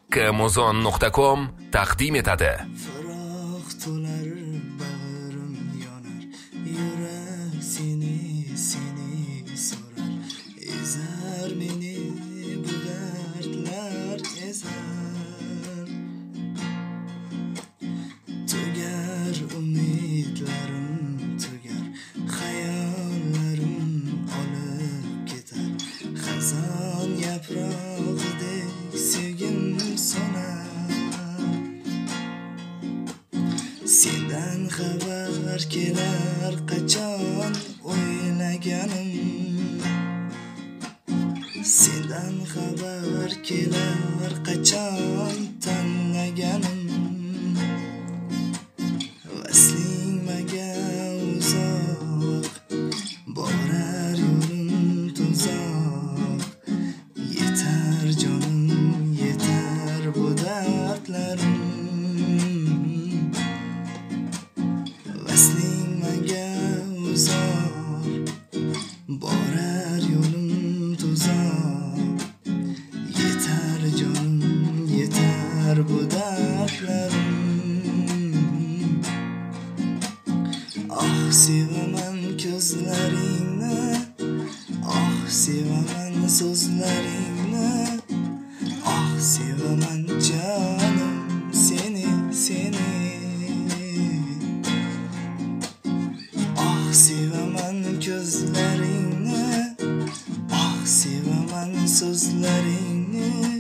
kmozon.com taqdim etadi. Faraq to'lar bag'rim yonar, yurak seni so'rar, ezar meni bu dardlar ezar. Tugar umidlarim tugar, xayollarim olib ketar, xazon yaprog'idek sevgim so'nar. Sendan xabar kelar qachon o'ylaganim, sendan xabar kelar qachon tanlaganim. Vasling maga uzoq, borar yo'lim tuzoq, yetar jonim yetar bu dardlarim. Vasling maga uzoq, borar yo'lim tuzoq, yetar jonim yetar bu dardlarim. Ah sevaman ko'zlaringni, ah sevaman so'zlaringni, ah sevaman jonim seni. Ah sevaman ko'zlaringni, ah sevaman so'zlaringni.